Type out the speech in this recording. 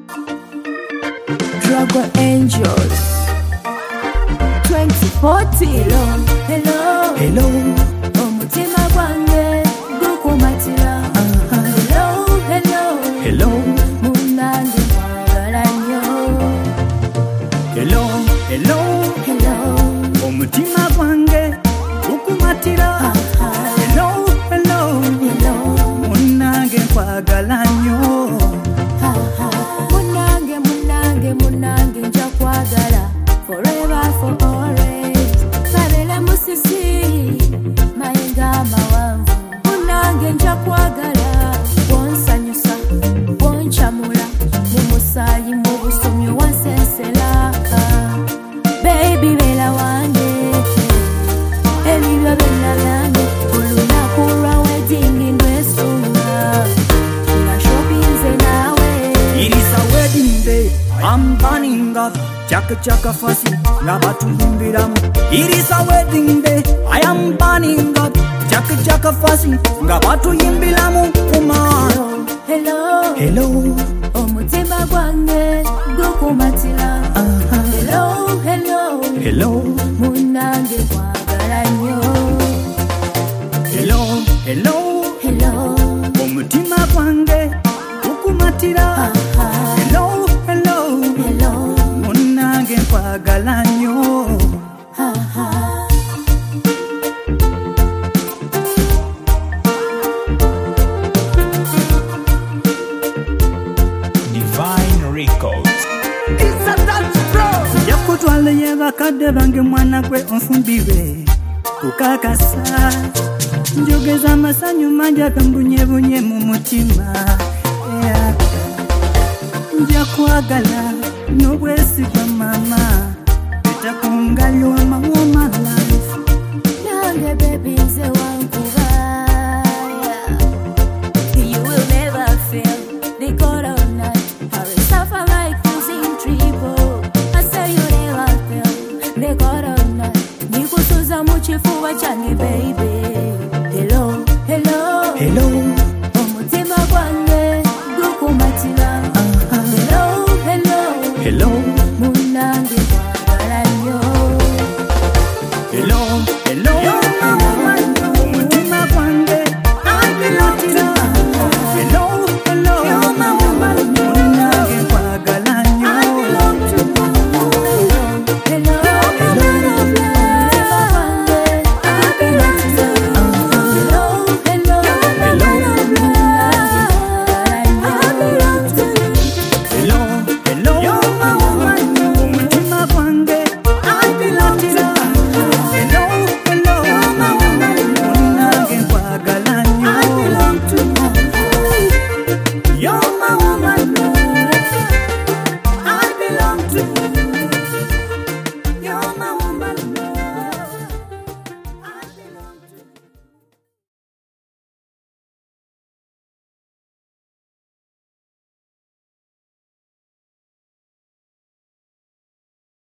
Dragon Angels 2040. Hello, hello, hello. Omutima gwange gukumatira. Hello, hello, Hello, munange mwagala nnyo. hello, hello. Hello, Omutima gwange gukumatira. Hello, hello. hello, Munange nkwagala nnyo. munange, munange, munange nja kwagala forever for always. Kabele musisi mayenga mawanvu. Munange nja kwagala wonsanyusa wonchamula mu musaayi mu busomyo wansensera. Baby bela wange ebibyo byonna byange olunaku lwa wedding ndwesunga nga shoppinze naawe. It is a wedding day, I'm burning up. Chaka chaka fasi, nga batuyimbiramu. It is a wedding day, I am burning up. Chaka chaka fasi, nga batuyimbiramu. Come on. Hello, Hello, omutima gwange gukumatira. Hello, hello, hello, munange kwagala nnyo. hello, hello. Hello, Omutima gwange gukumatira. Hello, hello. hello, Munange nkwagala nnyo. Divine Records. Yakutwala ye bakadde bange mwana gwe onfumbirwe kukakasa njogeza amasanyu mangi agambunyebunye mu mutima. Yeah. Nja kwagala n'obwesigwa mama etakungalyo amawo